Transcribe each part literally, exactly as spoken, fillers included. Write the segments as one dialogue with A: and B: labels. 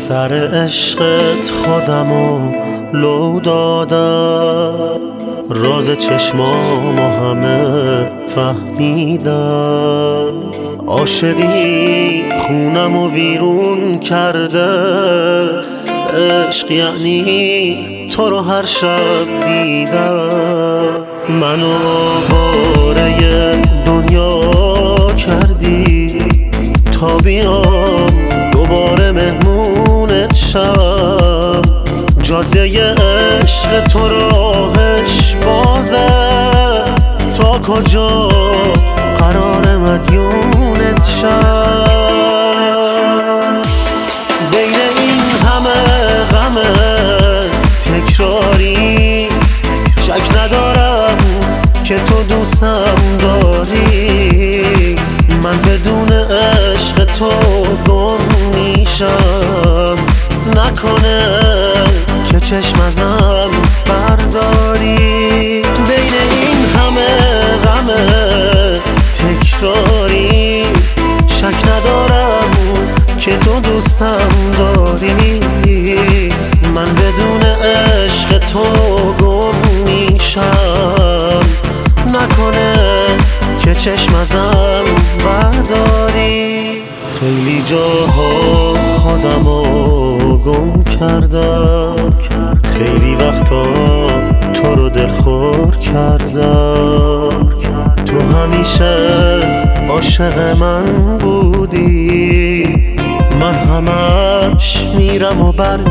A: سر عشقت خودمو لو دادم، راز چشمامو همه فهمیدم. عاشقی خونمو ویرون کرده، عشق یعنی تو رو هر شب دیدم. منو باره دنیا کردی تا بیام دوباره مهمونت شم. جاده عشق تو راهش بازه، تا کجا قرار مدیونت شم. بین این همه غم تکراری شک ندارم که تو دوستم داری. من بدون عشق تو گم میشم، نکنه که چشم ازم برداری. بین این همه غم تکراری شک ندارم که تو دوستم داری. من بدون عشق تو گم میشم، نکنه که چشم ازم برداری. خیلی جاها خودمو گم کردم، خیلی وقتا تو رو دلخور کردم. تو همیشه عاشق من بودی، من همش میرم و بر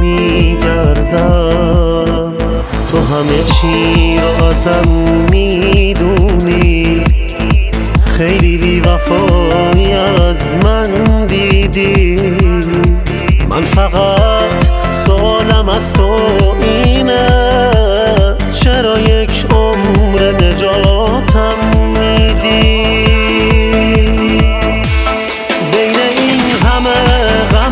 A: میگردم. تو همه چی رو ازم میدونی، خیلی بی وفایی از من دیدی. من فقط سوالم از تو اینه، چرا یک عمر نجاتم میدی؟ بین این همه غم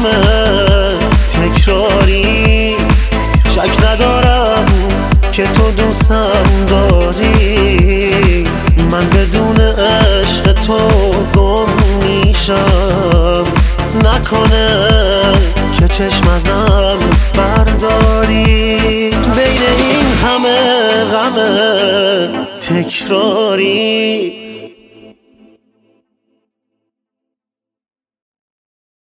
A: تکراری شک ندارم که تو دوستم داری. من بدون عشق تو گم میشم، نکنه که چشم ازم برداری. بین این همه غم تکراری